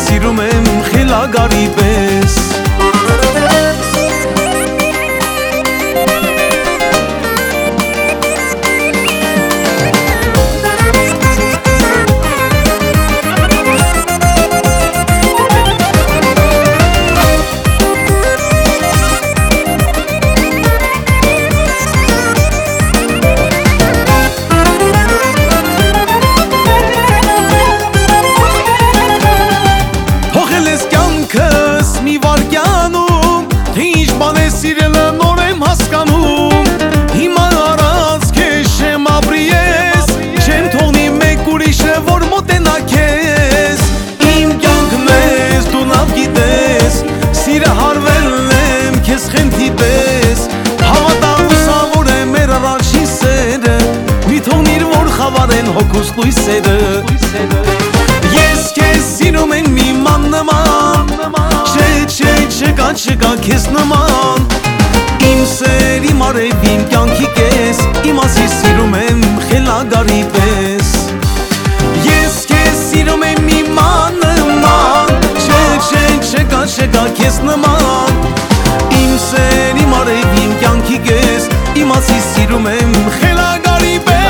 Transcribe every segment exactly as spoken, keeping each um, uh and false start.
սիրում եմ խելագարի պես Սիրելը նոր եմ հասկանում Հիմա առած քեզ չեմ ապրի ես Չեմ թողնի մեկ ուրիշը որ մոտենա քեզ Իմ կյանքն ես դու լավ գիտես Սիրը հարվել եմ քեզ խենթի պես Հավատա լուսավոր է մեր առաջին սերը Մի թողնիր որ խավարեն հոգուս լույսերը Ես քեզ սիրում եմ մի ման նման Չէ, չէ, չկա, չկա քեզ նման Իմ սեր, իմ արև, իմ կյանքի կես Իմ ասի սիրում եմ խելագարի պես Ես քեզ սիրում եմ մի ման նման Չէ, չէ, չկա, չկա քեզ նման Իմ սեր, իմ արև, իմ կյանքի կես Իմ ասի սիրում եմ խելագարի պես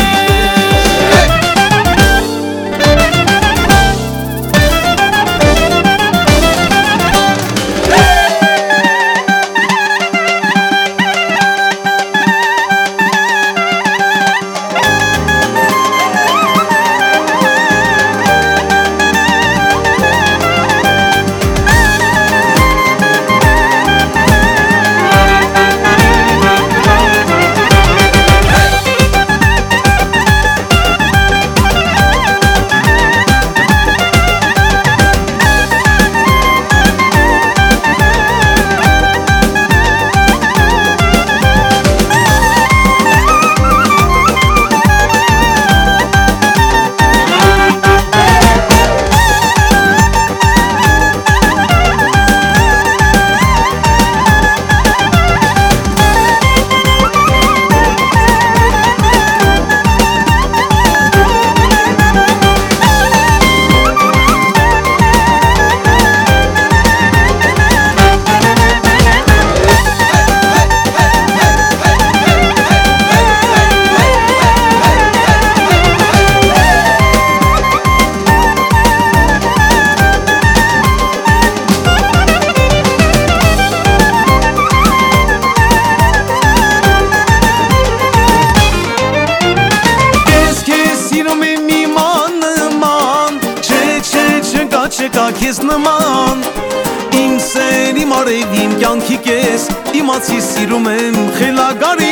Չկա քեզ նման Իմ սեր, իմ արև, իմ կյանքի կես Իմացի սիրում եմ խելագարի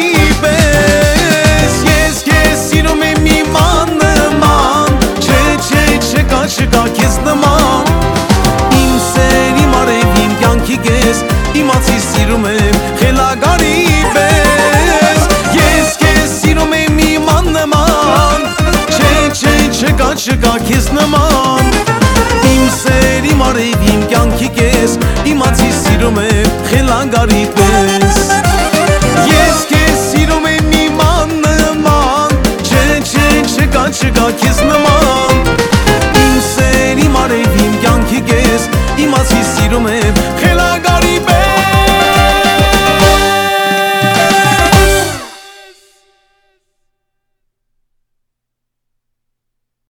պես Ես քեզ սիրում եմ իման նման Չէ, չէ, չկա, չկա քեզ նման Իմ սեր, իմ արև, իմ կյանքի կես Իմացի սիրում եմ խելագարի պես Ես քեզ սիրում եմ իման նման Չէ, չէ, չկա, չկա քեզ նման Իմ սեր, իմ արև, իմ կյանքի կես Իմացի սիրում եմ խելագարի պես Ես քեզ սիրում եմ իման նման Չէ, չէ, չկա, չկա քեզ նման